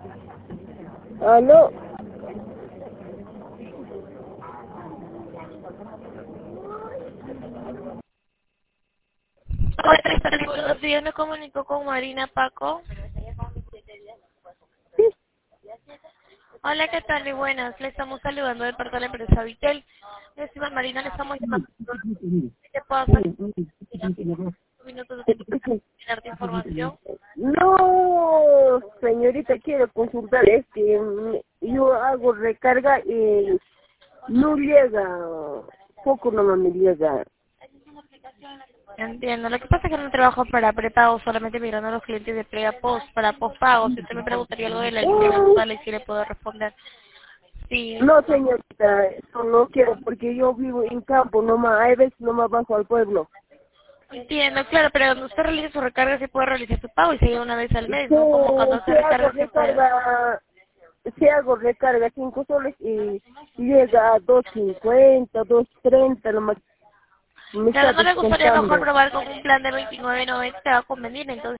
Aló. Hola, buenos días, me comunico con Marina Paco. Hola, ¿qué tal? Muy buenas. Le estamos saludando del parte de la empresa Vitel. Estimada Marina, le estamos llamando. ¿Qué puedo hacer? Un minuto de tiempo para darte información. No, señorita, quiero consultar, es que yo hago recarga y no llega, poco nomás me llega. Entiendo. Lo que pasa es que no trabajo para prepago, solamente mirando a los clientes de pre a post, para postpago. Si usted me preguntaría algo de la línea mensual, y sí le puedo responder. Sí. No, señorita, eso no quiero porque yo vivo en campo nomás, hay veces nomás bajo al pueblo. Entiendo, claro, pero cuando usted realiza su recarga sí puede realizar su pago y se lleva una vez al mes, ¿no? Como cuando Si hace hago recarga sí puede. recarga, si hago recarga 5 soles y llega a 2.50, 2.30 nomás me Claro, está ¿no le gustaría mejor descontando. probar con un plan de 29.90? Te va a convenir, entonces.